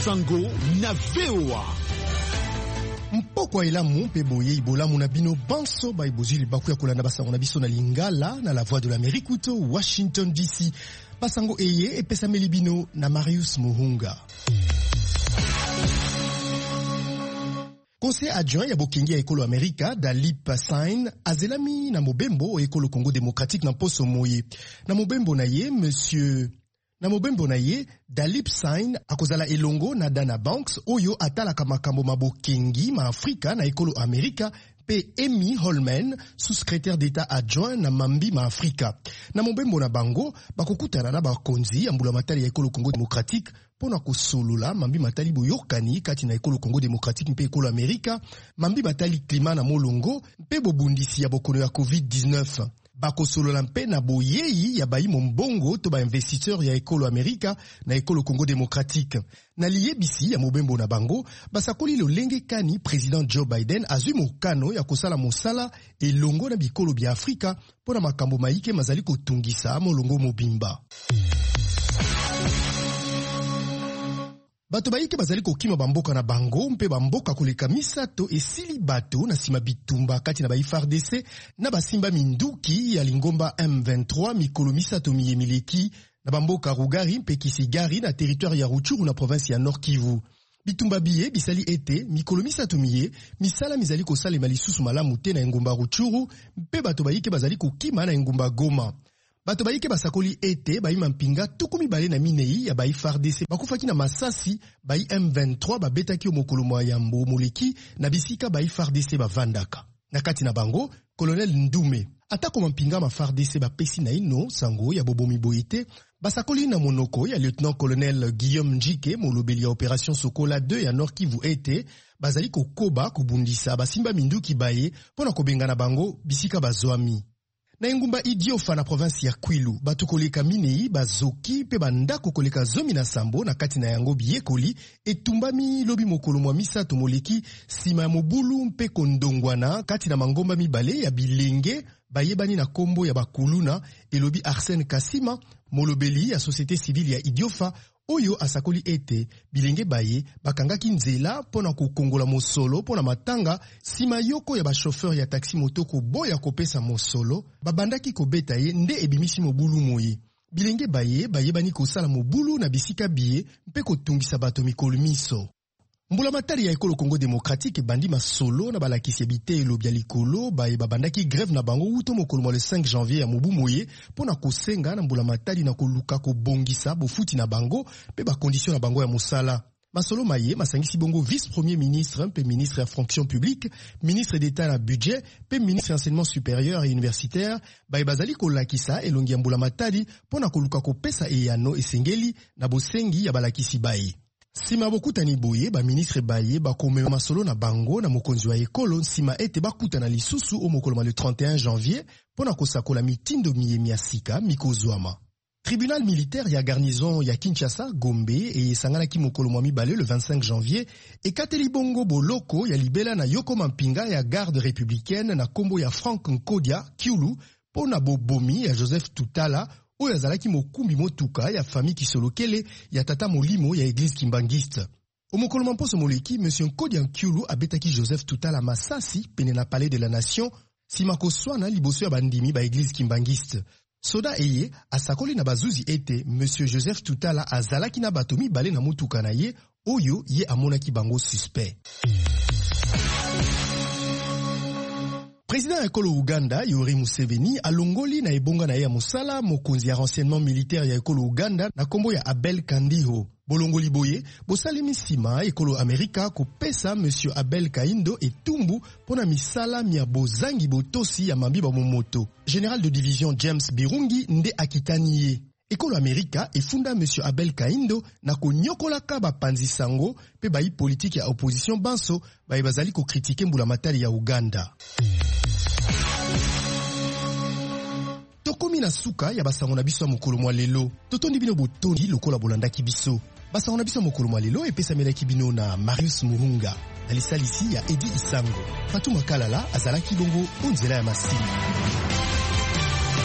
Sango na VOA. Mpoko elamu pe boye ibolamu na bino banso ba ibozili baku ya kolanda basango na biso na Lingala na la Voix de l'Amérique uto Washington DC. Basango eye epesa melibino na Marius Muhunga. Conseil adjoint ya bokengi ya ekolo Amerika Dalip Sain azelami na mobembo o ekolo Congo démocratique na poso moye. Na mobembo na ye Dalip Sain akozala elongo na Dana Banks oyo atalaka makambo mabokengi ma Afrika na ekolo Amerika pe Amy Holman, sous-secrétaire d'État adjoint na Mambi ma Afrika. Na mobembo na bango bakokutana na bakonzi ya mbula matali ya ekolo Congo démocratique pona kosolula Mambi matali boyokani kati na ekolo Congo démocratique mpe ekolo Amerika, Mambi matali klima na molongo mpe bobundisi ya bokono ya COVID-19. Bakosolola mpe na boyeyi ya bayi mbongo to ba investisseur ya ekolo Amerika na ekolo Congo démocratique. Na liyebisi ya mobembo na bango, basakoli lolenge kani président Joe Biden azwi mokano ya kosala mosala elongo na bikolo bya Afrika pona makambo maike mazali kotungisa molongo mobimba. Bato baike bazali kokima bamboka na bango mpe bamboka koleka misato esili bato na sima bitumba kati na ba FARDC na basimba minduki ya lingomba M23 mikolo misato miyemileki na bamboka Rugari mpe Kisigari na territoire ya Rutshuru na province ya Nord Kivu. Bitumba biye bisali ete mikolo misato miye misala mizali kosalema lisusu malamu te na engumba Rutshuru mpe bato baike bazali kokima na engumba Goma. Bato baike basakoli ete baima mpinga tukumi bale na minei ya bai FARDC bakufaki na masasi bai M23 babetaki omokolo mwa yambo moleki na bisika bai FARDC bavandaka. Na kati na bango, Colonel Ndume atako mpinga ma FARDC bapesi na ino sango ya bobomi boyete basakoli na monoko ya Lieutenant Colonel Guillaume Njike molobeli ya Opération Sokola 2 ya Nord Kivu ete bazali kokoba kubundisa basimba minduki baye pona kobenga na bango bisika bazwami. Na engumba Idiofa na province ya Kwilu, batu koleka minei, bazoki, pe bandako koleka zomi na sambo na kati na yango biyekoli, etumbami lobi mokolo mwa misato moleki, sima mobulu mpe kondongwana kati na mangomba mibale ya bilenge, bayebani na kombo ya bakuluna, elobi Arsène Kasima, molobeli ya société civile ya Idiofa, oyo asakoli ete bilenge baye bakangaki nzela pona kukongola mosolo pona matanga sima yoko ya ba chauffeur ya taxi motoko boya kopesa mosolo babandaki kobeta ye nde ebimisi mobulu moye. Bilenge baye bayebani kosala mobulu na bisika biye mpe kotungisa bato mikolo miso. Mbula matari ya ekolo Congo démocratique bandi masolo na balakisi bite elobya likolo baye babandaki grève na bango uto mokolo mwa le 5 janvier ya mobu moye pona kosenga na mbula matari na koluka kobongisa bofuti na bango pe ba condition na bango ya mosala. Masolo maye masangisi bongo vice-premier ministre pe ministre ya fonction publique, ministre d'état na budget pe ministre enseignement supérieur et universitaire baye bazali kolakisa elongi ya mbula matari pona koluka kopesa eyano esengeli na bosengi ya balakisi baye. Sima bokutani boye ba ministre baye bakomema masolo na bango na mokonzi wa ekolo sima ete bakutana lisusu o mokolo le 31 janvier pona kosakola mitindo miyemi ya sika mikozwama. Tribunal militaire ya garnison ya Kinshasa Gombe e sanganaki mokolo mwa mibale le 25 janvier ekateli bongo boloko ya libela na yoko mampinga ya garde républicaine na kombo ya Frank Nkodia Kiulu pona bobomi ya Joseph Tutala oyo azalaki mokumbi motuka ya famille Kisolokele ya tata molimo ya église kimbangiste. Omokolo mamposo moleki, Monsieur Nkodia Kiulu abetaki Joseph Tutala masasi pene na palais de la nation sima koswana liboso ya bandimi ba église kimbangiste. Soda eye asakoli na bazuzi ete Monsieur Joseph Tutala azalaki na bato mibale na motuka na ye oyo ye amonaki bango suspect. Président ya ekolo Uganda, Yoweri Museveni, alongoli na ebonga na ya mosala mokonzi ya renseignement militaire ya ekolo Uganda na kombo ya Abel Kandiho. Bolongoli boye, bosalemi sima ekolo Amerika kopesa Monsieur Abel Kaindo etumbu pona misala mia bozangi botosi ya mambiba momoto. Général de division James Birungi nde akitani ye. Ekolo Amerika efunda Monsieur Abel Kaindo na konyokolaka bapanzi sango pe bayi politique ya opposition banso bayi bazali ko kritike mbula matari ya Uganda. Tokomi na suka ya basango na biso mokolo mwa lelo. Totondi bino botondi lokola bolandaki biso. Basango na biso mokolo mwa lelo epesa melaki bino na Marius Muhunga. Na lisalisi ya Edi Isango. Fatuma Kalala azalaki bongo onzela ya masili.